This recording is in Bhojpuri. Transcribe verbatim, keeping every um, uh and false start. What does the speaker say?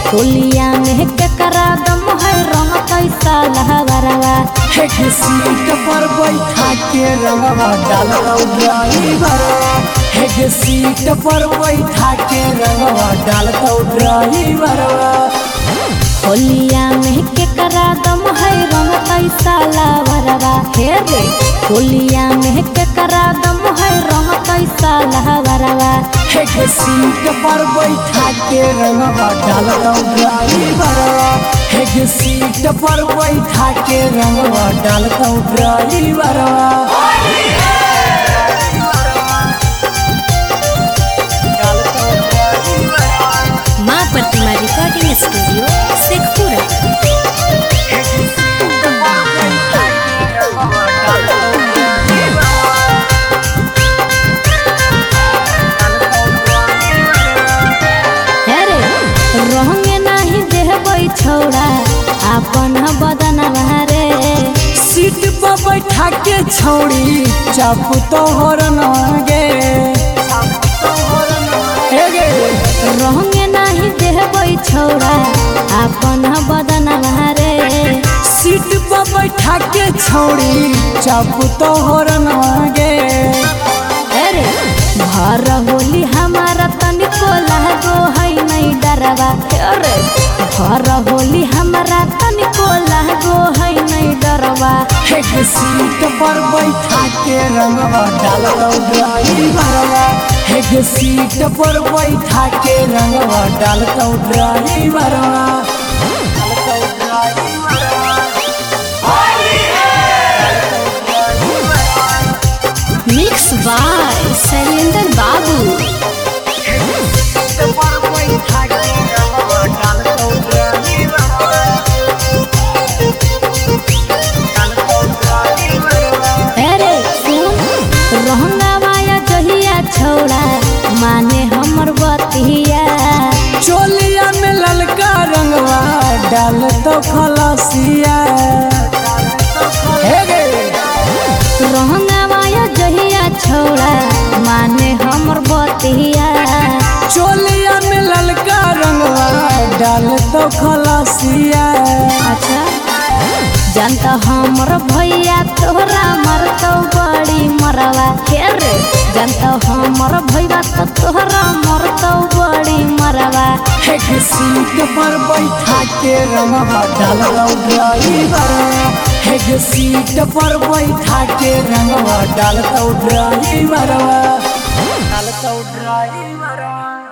होलिया में केकरा दम है रंग कैसा लहवरवा हे सीट पर बैठा के रंगवा डाल ड्राइवरवा हे सीट पर बैठा के रंगवा डाल ड्राइवरवा होलिया में केकरा दम है रंग कैसा लहवरवा हे रे होलिया में केकरा दम है रंग कैसा लहवरवा हे सीट पर बैठा के रंगवा डाल ड्राइवरवा हे सीट पर बैठा के रंगवा डाल ड्राइवरवा माँ प्रतिमा रिकॉर्डिंग स्टूडियो शेखपुरा। रंगे नहीं देहबै छौड़ा अपन बदन रे सीट पर बैठा के छौड़ी चाप तोहर नगे रंगे नहीं देहबै छौड़ा अपन बदन रे सीट पर बैठा के छौड़ी चाप तोहर नगे अरे भर होली हमारा तनिको लागो है नहीं डरवा अरे भर होली हमारा तनिको लागो है नहीं डरवा हे सीट पर बैठा के रंगवा डाल ड्राइवरवा हे सीट पर बैठा के रंगवा डाल ड्राइवरवा मिक्स बाय शैलेंद्र बाबू। अरे सुन रहंगावाया जहिया छौड़ा माने हमर बतिया चोलिया में ललका रंगवा डाल तो खलसिया रहंगावाया जहिया छौड़ा माने हमर बतिया चोलिया में ललका रंगवा डाल तो खलसिया अच्छा जानता हमर भैया तोहरा मरतो बड़ी मरवा खेर जानता हमर भैया तो तोहरा मरतो बड़ी मरवा हे सीट पर बैठा के रंगवा डाल ड्राइवरवा हे सीट पर बैठा के रंगवा डाल ड्राइवरवा डाल ड्राइवरवा।